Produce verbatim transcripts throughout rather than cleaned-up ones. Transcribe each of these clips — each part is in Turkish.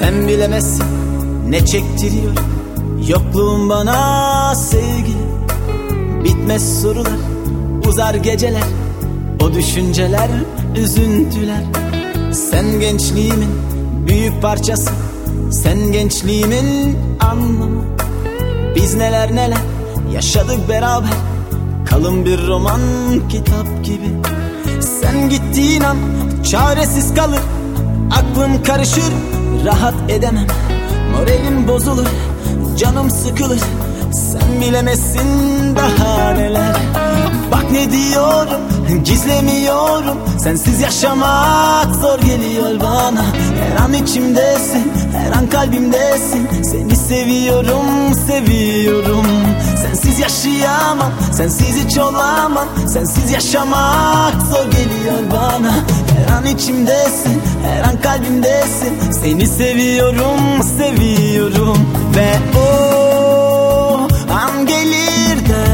Sen bilemezsin ne çektiriyor yokluğun bana sevgili. Bitmez sorular, uzar geceler, o düşünceler, üzüntüler. Sen gençliğimin büyük parçası, sen gençliğimin anlamı. Biz neler neler yaşadık beraber, kalın bir roman kitap gibi. Sen gittiğin an çaresiz kalır, aklım karışır, rahat edemem. Moralim bozulur, canım sıkılır. Sen bilemezsin daha neler. Bak ne diyorum, gizlemiyorum. Sensiz yaşamak zor geliyor bana. Her an içimdesin, her an kalbimdesin. Seni seviyorum, seviyorum. Sensiz yaşayamam, sensiz hiç olamam. Sensiz yaşamak zor geliyor bana. Her an içimdesin, her an kalbimdesin. Seni seviyorum, seviyorum. Ve o an gelir de,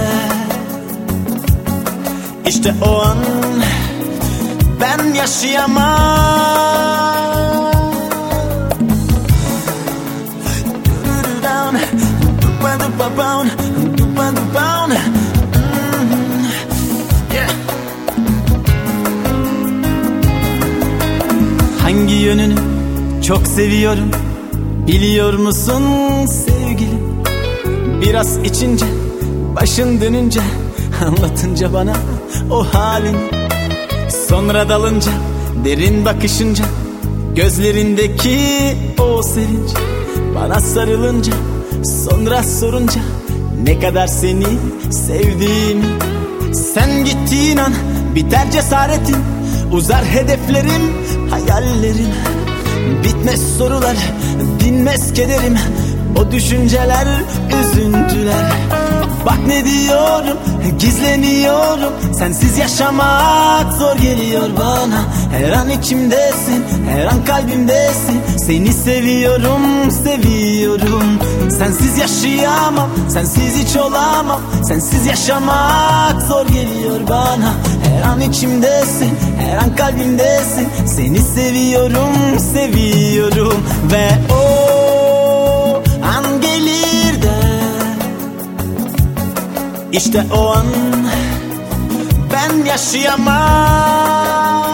İşte o an ben yaşayamam. Hangi yönünü çok seviyorum biliyor musun sevgilim? Biraz içince, başın dönünce, anlatınca bana o halini. Sonra dalınca, derin bakışınca, gözlerindeki o sevinç. Bana sarılınca, sonra sorunca ne kadar seni sevdiğimi. Sen gittiğin an biter cesaretim, uzar hedeflerim, hayallerim. Bitmez sorular, dinmez kederim, o düşünceler, üzüntüler. Bak ne diyorum, gizleniyorum. Sensiz yaşamak zor geliyor bana. Her an içimdesin, her an kalbimdesin. Seni seviyorum, seviyorum. Sensiz yaşayamam, sensiz hiç olamam. Sensiz yaşamak zor geliyor bana. Her an içimdesin, her an kalbimdesin. Seni seviyorum, seviyorum. Ve o an gelir de, İşte o an ben yaşayamam.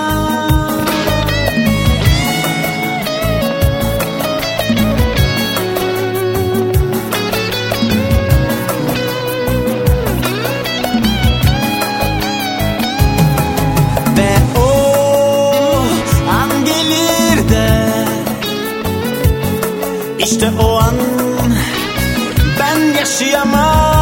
Ve o an gelir de, İşte o an ben yaşayamam.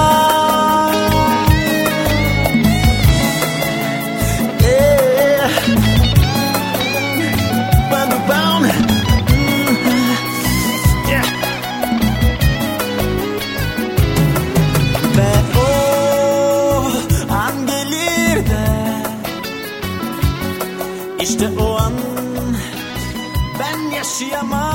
İşte o an ben yaşayamam.